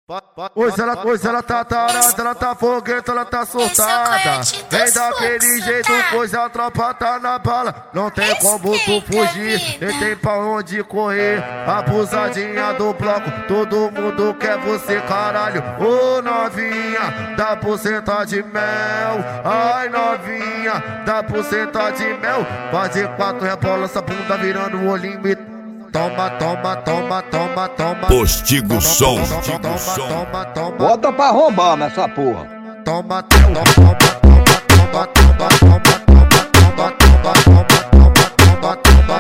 Hoje ela tá tarada, ela tá fogueta, ela tá surtada. Vem daquele jeito, pois a tropa tá na bala. Não tem como tu fugir, nem tem pra onde correr. Abusadinha do bloco, todo mundo quer você, caralho. Ô novinha, dá buceta de mel. Ai novinha, dá buceta de mel. Faz de quatro, rebola essa bunda virando o olhinho. Toma, toma, toma, toma, toma. Postigo som. Bota pra arrombar nessa porra. Toma, toma, toma, toma, toma, toma, toma, toma, toma,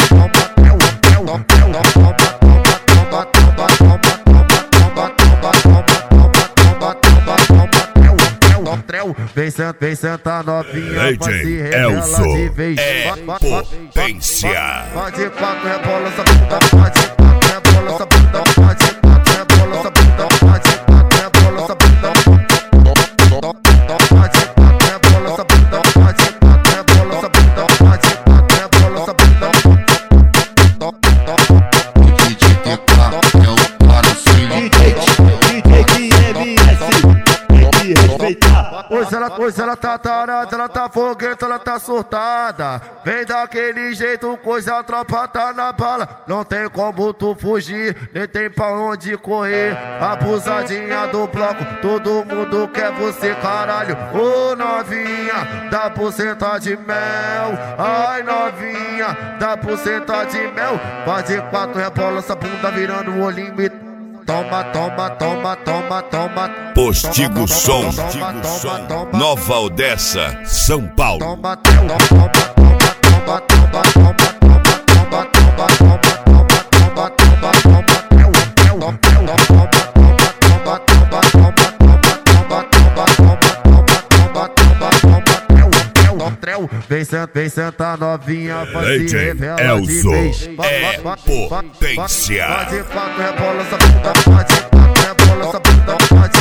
toma, vem sentar novinha, vai se revelar de vez. Potência. Vai de quatro, rebola essa bunda, vai de quatro, rebola essa bunda, vai de quatro, rebola essa bunda, vai de quatro, rebola essa bunda, vai de quatro, rebola essa bunda, vai de quatro, rebola essa bunda, vai de quatro, rebola essa bunda. O DJ tocar é o Paracinho. Hoje ela tá tarada, ela tá fogueta, ela tá surtada. Vem daquele jeito, coisa a tropa tá na bala. Não tem como tu fugir, nem tem pra onde correr. Abusadinha do bloco, todo mundo quer você, caralho. Ô novinha, dá buceta de mel. Ai novinha, dá buceta de mel. Faz de quatro, rebola essa bunda virando o olhinho. Toma, toma, toma, toma, toma. Postigo som. Nova Odessa, São Paulo. Toma, toma, toma, toma, toma, toma, toma, toma, toma, vem sentar novinha, vai se revelar de vez. Potência. Vai de quatro, rebola essa bunda, vai de quatro, rebola essa bunda, vai de